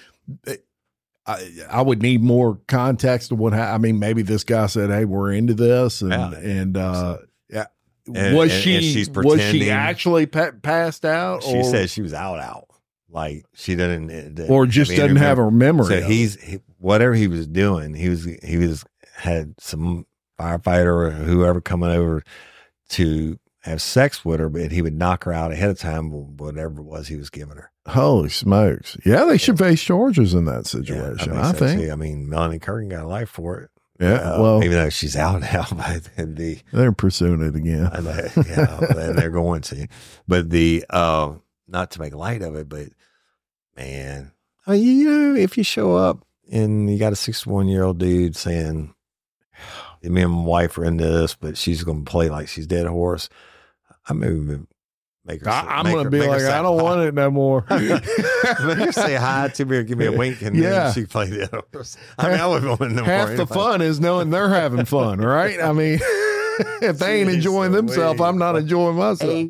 [SPEAKER 3] I, I would need more context of what ha- I mean. Maybe this guy said, "Hey, we're into this," and
[SPEAKER 4] Yeah.
[SPEAKER 3] and uh, yeah,
[SPEAKER 4] And-
[SPEAKER 3] was
[SPEAKER 4] and-
[SPEAKER 3] she
[SPEAKER 4] and she's
[SPEAKER 3] was she
[SPEAKER 4] pretending-
[SPEAKER 3] actually pa- passed out,
[SPEAKER 4] She
[SPEAKER 3] or,
[SPEAKER 4] said she was out, out. Like she didn't, it-
[SPEAKER 3] or just
[SPEAKER 4] I mean,
[SPEAKER 3] doesn't have
[SPEAKER 4] remember-
[SPEAKER 3] her memory?
[SPEAKER 4] So
[SPEAKER 3] of it.
[SPEAKER 4] he's he, whatever he was doing. He was he was had some firefighter or whoever coming over to have sex with her, but he would knock her out ahead of time. Whatever it was he was giving her.
[SPEAKER 3] Holy smokes! Yeah, they should face charges in that
[SPEAKER 4] Yeah,
[SPEAKER 3] situation.
[SPEAKER 4] I,
[SPEAKER 3] I
[SPEAKER 4] think, so,
[SPEAKER 3] think.
[SPEAKER 4] too. I mean, Melanie Curran got a life for it.
[SPEAKER 3] Yeah,
[SPEAKER 4] Uh,
[SPEAKER 3] well,
[SPEAKER 4] even though she's out now, but the
[SPEAKER 3] they're pursuing it again.
[SPEAKER 4] I know, yeah, and they're going to. But the uh, not to make light of it, but man, I mean, you know, if you show up and you got a sixty-one year old dude saying, "Me and my wife are into this, but she's going to play like she's dead horse," I maybe make her.
[SPEAKER 3] I,
[SPEAKER 4] say-
[SPEAKER 3] I'm
[SPEAKER 4] make
[SPEAKER 3] going to
[SPEAKER 4] her-
[SPEAKER 3] be
[SPEAKER 4] make her
[SPEAKER 3] like,
[SPEAKER 4] say
[SPEAKER 3] I don't
[SPEAKER 4] hi.
[SPEAKER 3] want it no more.
[SPEAKER 4] Make her say hi to me or give me a wink, and
[SPEAKER 3] Yeah.
[SPEAKER 4] then she play dead horse. I mean, I wouldn't want no
[SPEAKER 3] Half
[SPEAKER 4] more
[SPEAKER 3] the
[SPEAKER 4] anybody.
[SPEAKER 3] fun is knowing they're having fun, right? I mean, if they ain't
[SPEAKER 4] Jeez
[SPEAKER 3] enjoying themselves, I'm not
[SPEAKER 4] Louise.
[SPEAKER 3] enjoying myself.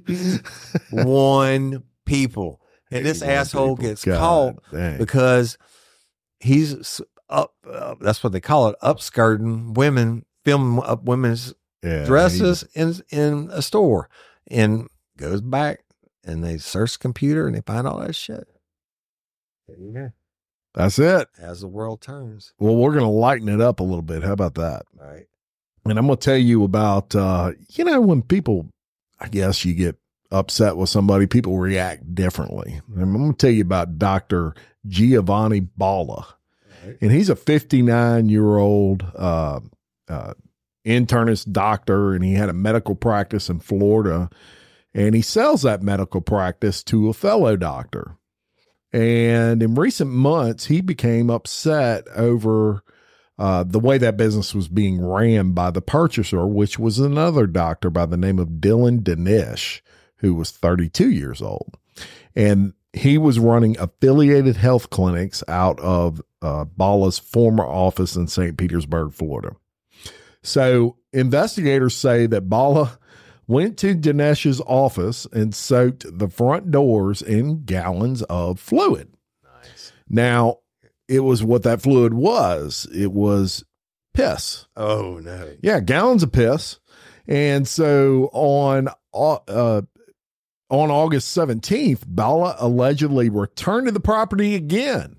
[SPEAKER 4] One people, and this
[SPEAKER 3] eighty-one
[SPEAKER 4] asshole
[SPEAKER 3] people.
[SPEAKER 4] gets
[SPEAKER 3] God
[SPEAKER 4] caught
[SPEAKER 3] dang.
[SPEAKER 4] because he's s- up. Uh, that's what they call it, upskirting women, filming up women's
[SPEAKER 3] Yeah,
[SPEAKER 4] dresses in in a store, and goes back and they search the computer and they find all that shit. There you go.
[SPEAKER 3] That's it.
[SPEAKER 4] As the world turns,
[SPEAKER 3] Well, we're going to lighten it up a little bit. How about that?
[SPEAKER 4] all right.
[SPEAKER 3] And I'm going to tell you about, uh, you know, when people, I guess you get upset with somebody, people react differently. And I'm going to tell you about Doctor Giovanni Balla.
[SPEAKER 4] Right.
[SPEAKER 3] And he's a fifty-nine year old uh, uh, internist doctor, and he had a medical practice in Florida. And he sells that medical practice to a fellow doctor. And in recent months, he became upset over uh, the way that business was being ran by the purchaser, which was another doctor by the name of Dylan Dinesh, who was thirty-two years old. And he was running affiliated health clinics out of uh, Balla's former office in Saint Petersburg, Florida. So investigators say that Balla went to Dinesh's office and soaked the front doors in gallons of fluid.
[SPEAKER 4] Nice.
[SPEAKER 3] Now, it was what that fluid was. It was piss.
[SPEAKER 4] Oh no.
[SPEAKER 3] Yeah, gallons of piss. And so on uh, on August seventeenth, Balla allegedly returned to the property again.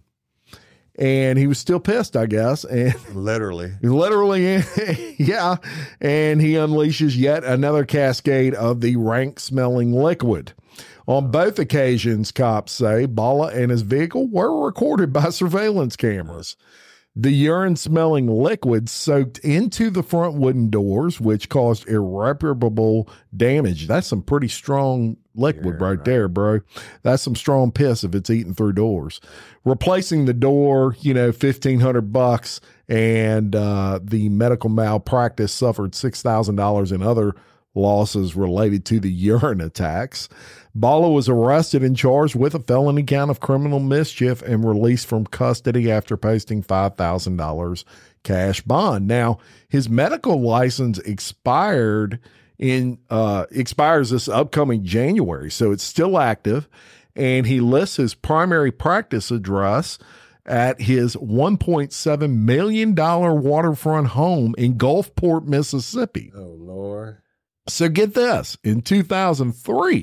[SPEAKER 3] And he was still pissed, I guess. And
[SPEAKER 4] Literally.
[SPEAKER 3] literally, yeah. And he unleashes yet another cascade of the rank smelling liquid. On both occasions, cops say Balla and his vehicle were recorded by surveillance cameras. The urine smelling liquid soaked into the front wooden doors, which caused irreparable damage. That's some pretty strong liquid
[SPEAKER 4] Yeah,
[SPEAKER 3] right,
[SPEAKER 4] right.
[SPEAKER 3] there, bro. That's some strong piss if it's eating through doors. Replacing the door, you know, fifteen hundred bucks, and uh, the medical malpractice suffered six thousand dollars in other losses related to the urine attacks. Balla was arrested and charged with a felony count of criminal mischief and released from custody after posting five thousand dollars cash bond. Now, his medical license expired in uh, expires this upcoming January, so it's still active, and he lists his primary practice address at his one point seven million dollars waterfront home in Gulfport, Mississippi.
[SPEAKER 4] Oh Lord.
[SPEAKER 3] So get this, in two thousand three,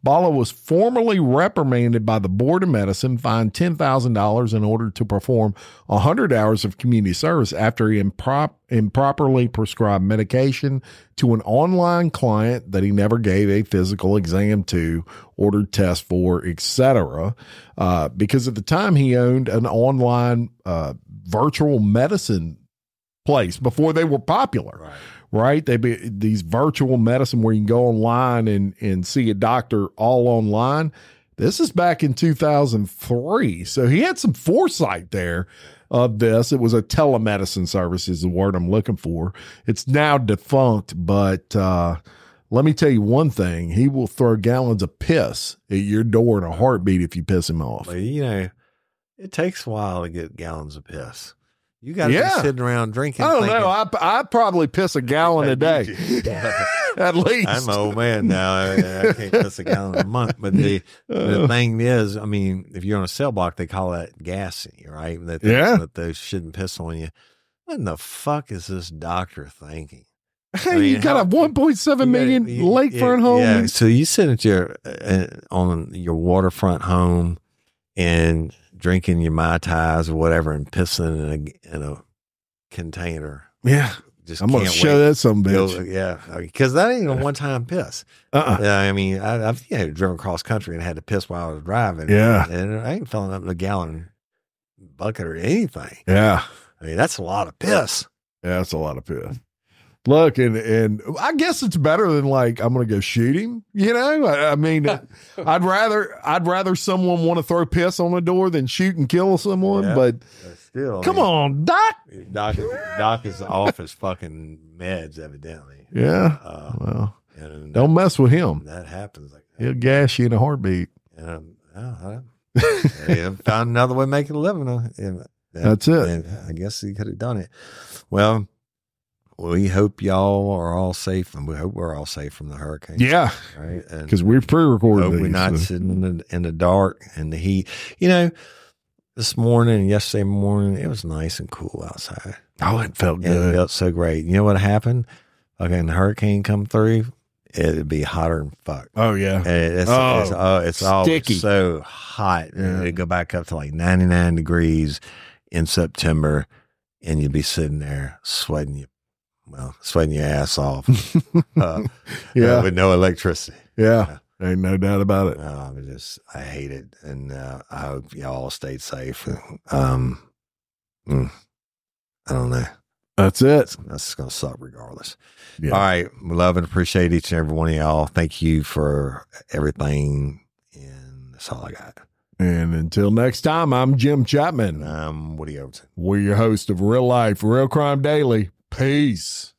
[SPEAKER 3] Bala was formally reprimanded by the Board of Medicine, fined ten thousand dollars in order to perform one hundred hours of community service after he improp- improperly prescribed medication to an online client that he never gave a physical exam to, ordered tests for, et cetera. Uh, because at the time he owned an online uh, virtual medicine place before they were popular.
[SPEAKER 4] Right.
[SPEAKER 3] Right. They be these virtual medicine where you can go online and, and see a doctor all online. This is back in two thousand three. So he had some foresight there of this. It was a telemedicine service is the word I'm looking for. It's now defunct, but uh, let me tell you one thing. He will throw gallons of piss at your door in a heartbeat if you piss him off.
[SPEAKER 4] Well, you know, it takes a while to get gallons of piss. You got to
[SPEAKER 3] Yeah.
[SPEAKER 4] be sitting around drinking.
[SPEAKER 3] I don't
[SPEAKER 4] thinking,
[SPEAKER 3] know. I I probably piss a gallon a day, at least.
[SPEAKER 4] I'm an old man now. I, I can't piss a gallon a month. But the the thing is, I mean, if you're on a cell block, they call that gassing, right? That they,
[SPEAKER 3] Yeah.
[SPEAKER 4] that they shouldn't piss on you. What in the fuck is this doctor thinking?
[SPEAKER 3] Hey,
[SPEAKER 4] mean,
[SPEAKER 3] you got
[SPEAKER 4] how-
[SPEAKER 3] a one point seven million
[SPEAKER 4] You-
[SPEAKER 3] lakefront
[SPEAKER 4] yeah,
[SPEAKER 3] home.
[SPEAKER 4] Yeah. So you sit at your uh, on your waterfront home and drinking your Mai Tais or whatever and pissing in a in a container.
[SPEAKER 3] Yeah.
[SPEAKER 4] Just
[SPEAKER 3] I'm going to
[SPEAKER 4] can't
[SPEAKER 3] show
[SPEAKER 4] wait.
[SPEAKER 3] that some bitch.
[SPEAKER 4] Go- yeah, because that ain't a one time piss.
[SPEAKER 3] Uh-uh.
[SPEAKER 4] Yeah, I mean, I, I've you know, driven cross country and had to piss while I was driving.
[SPEAKER 3] Yeah.
[SPEAKER 4] and I ain't filling up a gallon bucket or anything.
[SPEAKER 3] Yeah.
[SPEAKER 4] I mean, that's a lot of piss.
[SPEAKER 3] Yeah, that's a lot of piss. Look, and and I guess it's better than like I'm going to go shoot him. You know, I, I mean, I'd rather I'd rather someone want to throw piss on the door than shoot and kill someone.
[SPEAKER 4] Yeah.
[SPEAKER 3] But
[SPEAKER 4] But still, I
[SPEAKER 3] come
[SPEAKER 4] mean,
[SPEAKER 3] on, Doc.
[SPEAKER 4] Doc, Doc is off his fucking meds, evidently.
[SPEAKER 3] Yeah.
[SPEAKER 4] Uh,
[SPEAKER 3] Well,
[SPEAKER 4] and
[SPEAKER 3] don't mess with him.
[SPEAKER 4] that happens like that.
[SPEAKER 3] He'll gas you in a heartbeat.
[SPEAKER 4] And, um, oh, I, I found another way to make a living. uh, And, and-
[SPEAKER 3] That's it.
[SPEAKER 4] and I guess he could have done it. Well, we hope y'all are all safe, and we hope we're all safe from the hurricane.
[SPEAKER 3] Yeah,
[SPEAKER 4] Right. And
[SPEAKER 3] because we pre-recorded
[SPEAKER 4] hope
[SPEAKER 3] these.
[SPEAKER 4] we're not
[SPEAKER 3] so-
[SPEAKER 4] sitting in the, in the dark and the heat. You know, this morning and yesterday morning, it was nice and cool outside.
[SPEAKER 3] Oh, it felt
[SPEAKER 4] And it
[SPEAKER 3] good.
[SPEAKER 4] felt so great. You know what happened? Okay, the hurricane come through, it'd be hotter than fuck.
[SPEAKER 3] Oh yeah.
[SPEAKER 4] And It's,
[SPEAKER 3] Oh,
[SPEAKER 4] it's, oh, it's always
[SPEAKER 3] sticky.
[SPEAKER 4] so hot.
[SPEAKER 3] Yeah.
[SPEAKER 4] It'd go back up to like ninety-nine degrees in September, and you'd be sitting there sweating you, well, sweating your ass off. uh,
[SPEAKER 3] Yeah.
[SPEAKER 4] uh, with no electricity.
[SPEAKER 3] Yeah. Ain't no doubt about it.
[SPEAKER 4] No, I just, I hate it. And uh, I hope y'all stayed safe. Um, mm, I don't know.
[SPEAKER 3] That's it.
[SPEAKER 4] That's going to suck regardless.
[SPEAKER 3] Yeah.
[SPEAKER 4] All right. We love and appreciate each and every one of y'all. Thank you for everything. And that's all I got.
[SPEAKER 3] And until next time, I'm Jim Chapman.
[SPEAKER 4] And I'm Woody Overton.
[SPEAKER 3] We're your host of Real Life, Real Crime Daily. Peace.